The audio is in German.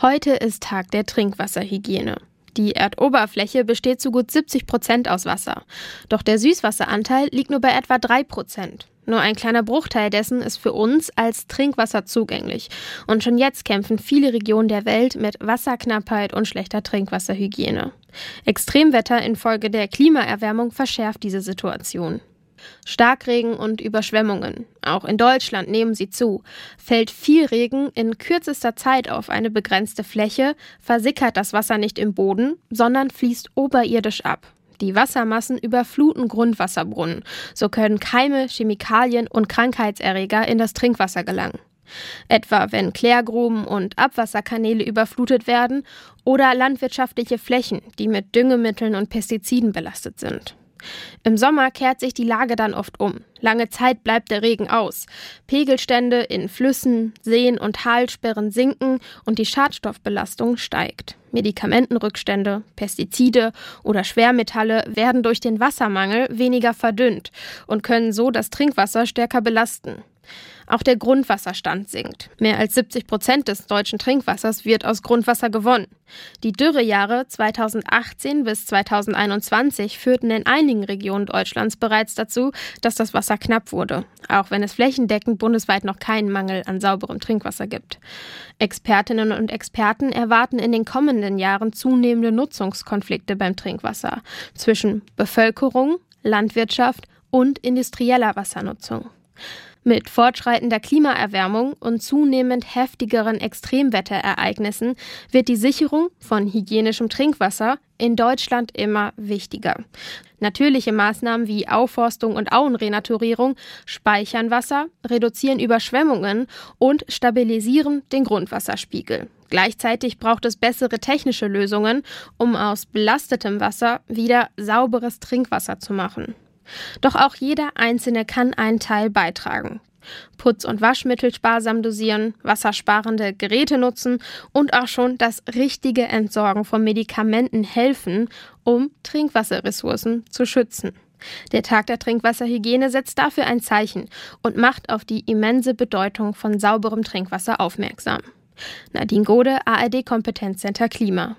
Heute ist Tag der Trinkwasserhygiene. Die Erdoberfläche besteht zu gut 70% aus Wasser. Doch der Süßwasseranteil liegt nur bei etwa 3%. Nur ein kleiner Bruchteil dessen ist für uns als Trinkwasser zugänglich. Und schon jetzt kämpfen viele Regionen der Welt mit Wasserknappheit und schlechter Trinkwasserhygiene. Extremwetter infolge der Klimaerwärmung verschärft diese Situation. Starkregen und Überschwemmungen. Auch in Deutschland nehmen sie zu. Fällt viel Regen in kürzester Zeit auf eine begrenzte Fläche, versickert das Wasser nicht im Boden, sondern fließt oberirdisch ab. Die Wassermassen überfluten Grundwasserbrunnen. So können Keime, Chemikalien und Krankheitserreger in das Trinkwasser gelangen. Etwa wenn Klärgruben und Abwasserkanäle überflutet werden oder landwirtschaftliche Flächen, die mit Düngemitteln und Pestiziden belastet sind. Im Sommer kehrt sich die Lage dann oft um. Lange Zeit bleibt der Regen aus. Pegelstände in Flüssen, Seen und Talsperren sinken und die Schadstoffbelastung steigt. Medikamentenrückstände, Pestizide oder Schwermetalle werden durch den Wassermangel weniger verdünnt und können so das Trinkwasser stärker belasten. Auch der Grundwasserstand sinkt. Mehr als 70% des deutschen Trinkwassers wird aus Grundwasser gewonnen. Die Dürrejahre 2018 bis 2021 führten in einigen Regionen Deutschlands bereits dazu, dass das Wasser knapp wurde, auch wenn es flächendeckend bundesweit noch keinen Mangel an sauberem Trinkwasser gibt. Expertinnen und Experten erwarten in den kommenden Jahren zunehmende Nutzungskonflikte beim Trinkwasser zwischen Bevölkerung, Landwirtschaft und industrieller Wassernutzung. Mit fortschreitender Klimaerwärmung und zunehmend heftigeren Extremwetterereignissen wird die Sicherung von hygienischem Trinkwasser in Deutschland immer wichtiger. Natürliche Maßnahmen wie Aufforstung und Auenrenaturierung speichern Wasser, reduzieren Überschwemmungen und stabilisieren den Grundwasserspiegel. Gleichzeitig braucht es bessere technische Lösungen, um aus belastetem Wasser wieder sauberes Trinkwasser zu machen. Doch auch jeder Einzelne kann einen Teil beitragen. Putz- und Waschmittel sparsam dosieren, wassersparende Geräte nutzen und auch schon das richtige Entsorgen von Medikamenten helfen, um Trinkwasserressourcen zu schützen. Der Tag der Trinkwasserhygiene setzt dafür ein Zeichen und macht auf die immense Bedeutung von sauberem Trinkwasser aufmerksam. Nadine Gode, ARD Kompetenzcenter Klima.